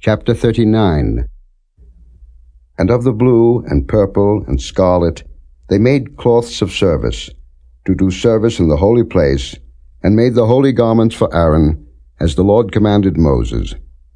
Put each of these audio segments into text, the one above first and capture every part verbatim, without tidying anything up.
Chapter thirty-nine. And of the blue and purple and scarlet they made cloths of service, to do service in the holy place, and made the holy garments for Aaron, as the Lord commanded Moses.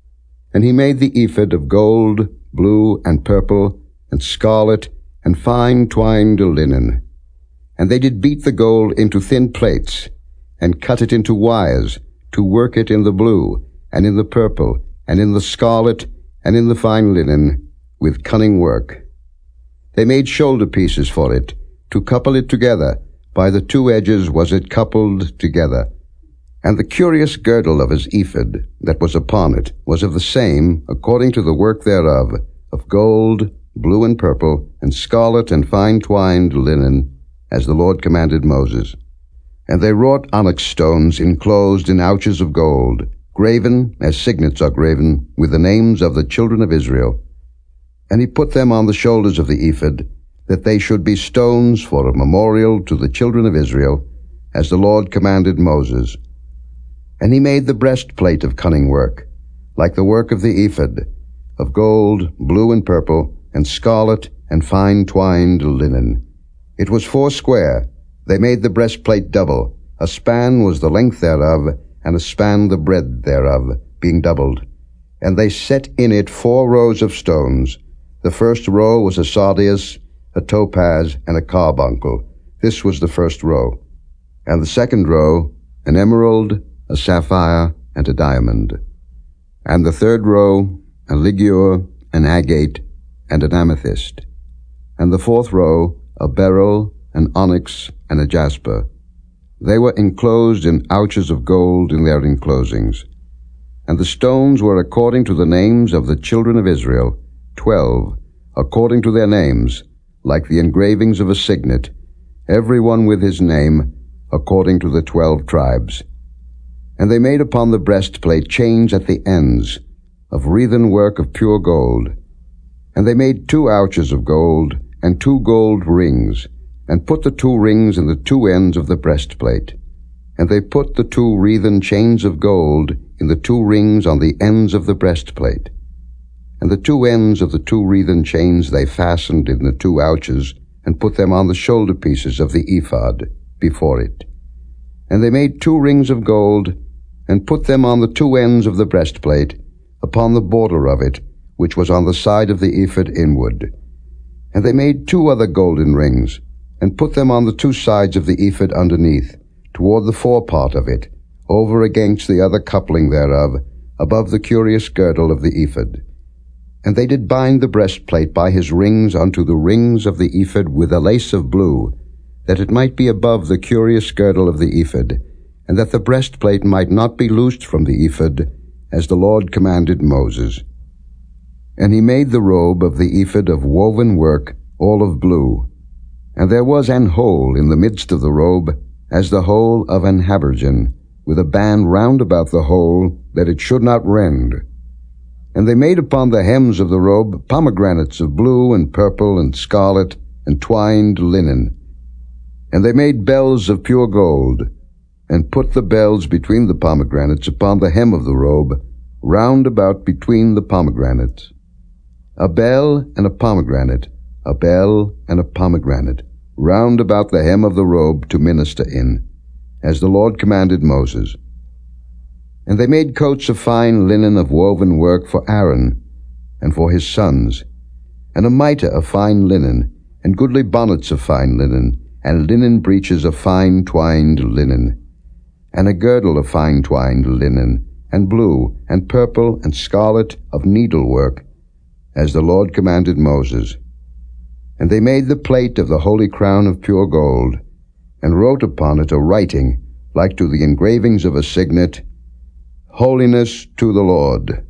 And he made the ephod of gold, blue, and purple, and scarlet, and fine twined linen. And they did beat the gold into thin plates, and cut it into wires, to work it in the blue, and in the purple, and in the scarlet, and in the fine linen, with cunning work. They made shoulder pieces for it, to couple it together. By the two edges was it coupled together. And the curious girdle of his ephod that was upon it was of the same, according to the work thereof, of gold, blue and purple, and scarlet and fine twined linen, as the Lord commanded Moses. And they wrought onyx stones enclosed in ouches of gold, graven, as signets are graven, with the names of the children of Israel. And he put them on the shoulders of the ephod, that they should be stones for a memorial to the children of Israel, as the Lord commanded Moses. And he made the breastplate of cunning work, like the work of the ephod, of gold, blue and purple, and scarlet, and fine twined linen. It was foursquare. They made the breastplate double. A span was the length thereof, and a span the breadth thereof, being doubled. And they set in it four rows of stones. The first row was a sardius, a topaz, and a carbuncle. This was the first row. And the second row, an emerald, a sapphire, and a diamond. And the third row, a ligure, an agate, and an amethyst. And the fourth row, a beryl, an onyx, and a jasper. They were enclosed in ouches of gold in their enclosings. And the stones were according to the names of the children of Israel, twelve, according to their names, like the engravings of a signet, every one with his name, according to the twelve tribes. And they made upon the breastplate chains at the ends, of wreathen work of pure gold. And they made two ouches of gold, and two gold rings, and put the two rings in the two ends of the breastplate. And they put the two wreathen chains of gold in the two rings on the ends of the breastplate. And the two ends of the two wreathen chains they fastened in the two ouches, and put them on the shoulder pieces of the ephod before it. And they made two rings of gold, and put them on the two ends of the breastplate, upon the border of it, which was on the side of the ephod inward. And they made two other golden rings, and put them on the two sides of the ephod underneath, toward the forepart of it, over against the other coupling thereof, above the curious girdle of the ephod. And they did bind the breastplate by his rings unto the rings of the ephod with a lace of blue, that it might be above the curious girdle of the ephod, and that the breastplate might not be loosed from the ephod, as the Lord commanded Moses. And he made the robe of the ephod of woven work, all of blue. And there was an hole in the midst of the robe, as the hole of an habergeon, with a band round about the hole, that it should not rend. And they made upon the hems of the robe pomegranates of blue and purple and scarlet and twined linen. And they made bells of pure gold, and put the bells between the pomegranates upon the hem of the robe, round about between the pomegranates. A bell and a pomegranate, a bell and a pomegranate, round about the hem of the robe to minister in, as the Lord commanded Moses. And they made coats of fine linen of woven work for Aaron, and for his sons, and a mitre of fine linen, and goodly bonnets of fine linen, and linen breeches of fine twined linen, and a girdle of fine twined linen, and blue, and purple, and scarlet of needlework, as the Lord commanded Moses. And they made the plate of the holy crown of pure gold, and wrote upon it a writing, like to the engravings of a signet, Holiness to the Lord.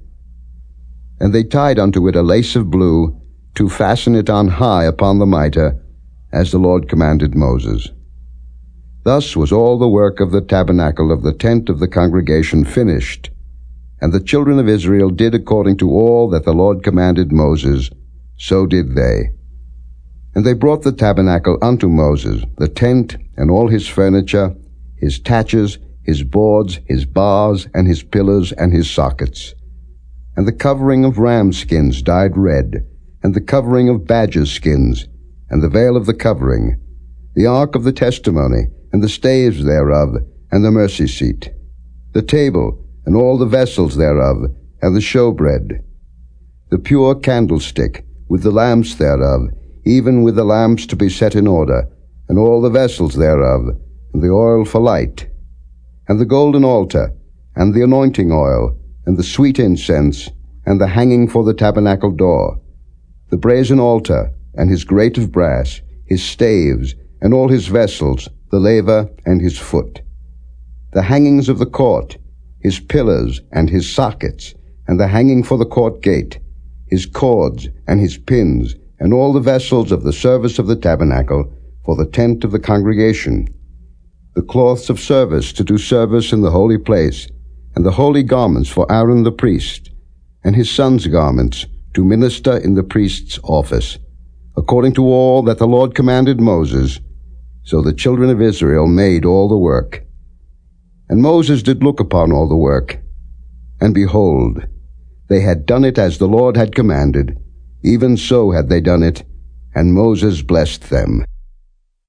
And they tied unto it a lace of blue, to fasten it on high upon the mitre, as the Lord commanded Moses. Thus was all the work of the tabernacle of the tent of the congregation finished, and the children of Israel did according to all that the Lord commanded Moses, so did they. And they brought the tabernacle unto Moses, the tent, and all his furniture, his taches, his boards, his bars, and his pillars, and his sockets. and the covering of ram skins dyed red, and the covering of badger skins, and the veil of the covering, the ark of the testimony, and the staves thereof, and the mercy seat, the table, and all the vessels thereof, and the showbread, the pure candlestick, with the lamps thereof, even with the lamps to be set in order, and all the vessels thereof, and the oil for light, and the golden altar, and the anointing oil, and the sweet incense, and the hanging for the tabernacle door, the brazen altar, and his grate of brass, his staves, and all his vessels, the laver, and his foot, the hangings of the court, his pillars, and his sockets, and the hanging for the court gate, his cords, and his pins, and all the vessels of the service of the tabernacle, for the tent of the congregation, the cloths of service to do service in the holy place, and the holy garments for Aaron the priest, and his sons' garments to minister in the priest's office, according to all that the Lord commanded Moses. So the children of Israel made all the work. And Moses did look upon all the work, and behold, they had done it as the Lord had commanded, even so had they done it, and Moses blessed them.